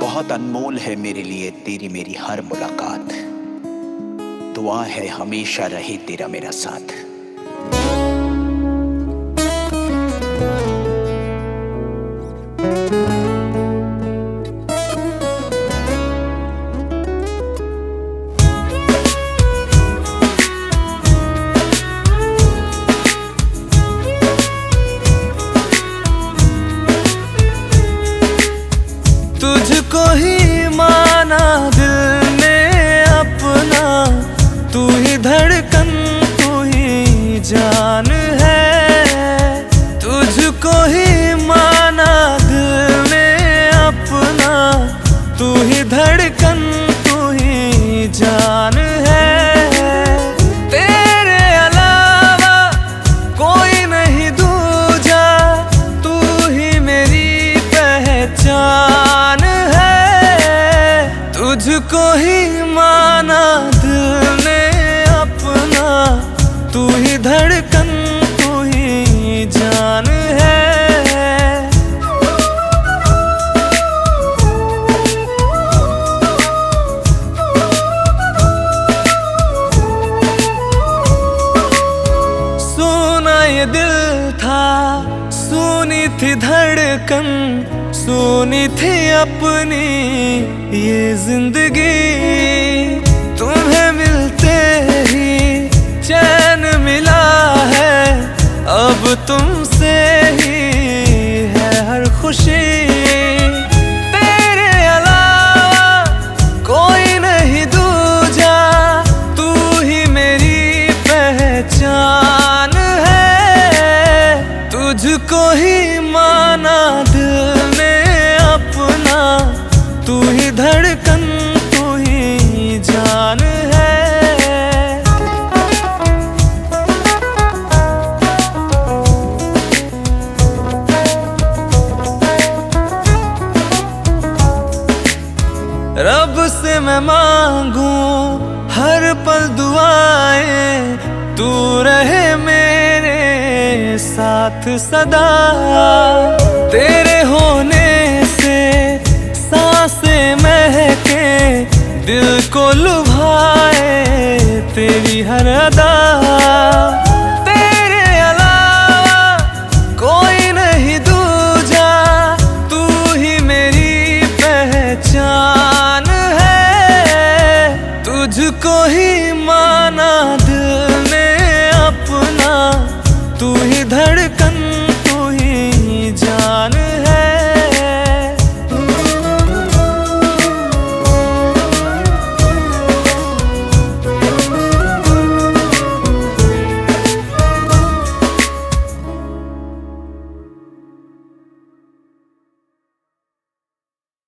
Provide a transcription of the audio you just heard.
बहुत अनमोल है मेरे लिए तेरी मेरी हर मुलाकात। दुआ है हमेशा रहे तेरा मेरा साथ। तुझको ही माना दिल ने अपना, तू ही धड़कन तू ही जान है। तुझको ही माना दिल ने अपना, तू ही धड़कन तू ही जान है। तेरे अलावा कोई नहीं दूजा, तू ही मेरी पहचान। तुझको ही माना दिल ने अपना, तू ही धड़कन तू ही जान है। सुना ये दिल था, सुनी थी धड़कन, सुनी थी अपनी ये जिंदगी। तुम्हें मिलते ही चैन मिला है, अब तुमसे ही है हर खुशी। तेरे अलावा कोई नहीं दूजा, तू ही मेरी पहचान है। तुझको ही माना दिल ने अपना, तू ही धड़कन तू ही जान है। रब से मैं मांगू हर पल दुआएं, तू रहे मेरे साथ सदा। तेरे होने से सांसें महके, दिल को लुभाए तेरी हर अदा।